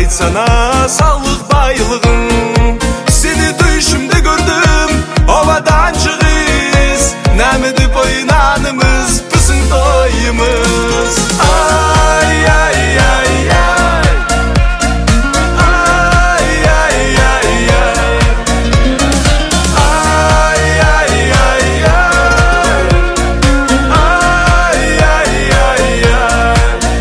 айтсана саулық байлығың. Сені düşümde gördüm, ovadan çıkız. Nämedip oynanımız, bizim toyumuz. Ay ay ay ay. Ay ay ay ay. Ay ay ay ay. Ay ay ay ay.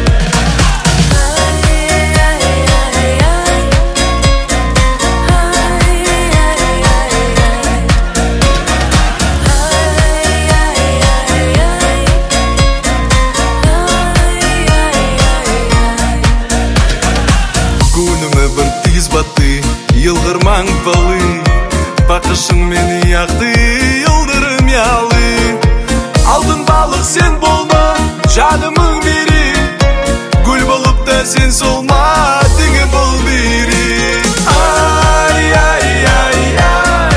Күнүмө бір тиз батты, йылгырмаң балы. Бакышың мени яқты, йылдырым ялы. Алтын балык сен болма, жанымың бири. Гүл болуп да сен солма, деңе бол бири. Ay ay ay ay.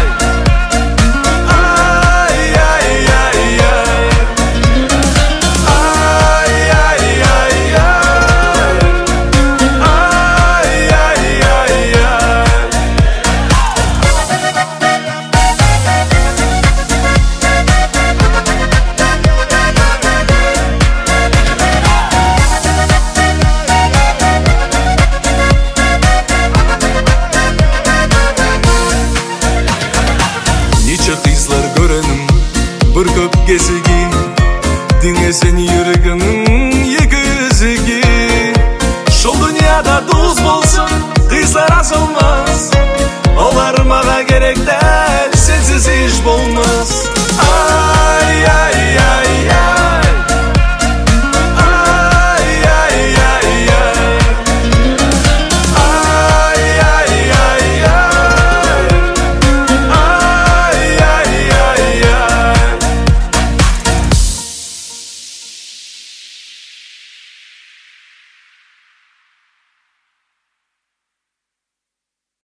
Ay ay ay ay. Ay ay ay ay. Ay ay ay ay. Нече кызлар көрөнүм, бір көп кезеги. Диңе сен жүрегіңнің екі өзеги. Шол дүнияда туз болсын, кызлар аз болмас. Олар мага керек да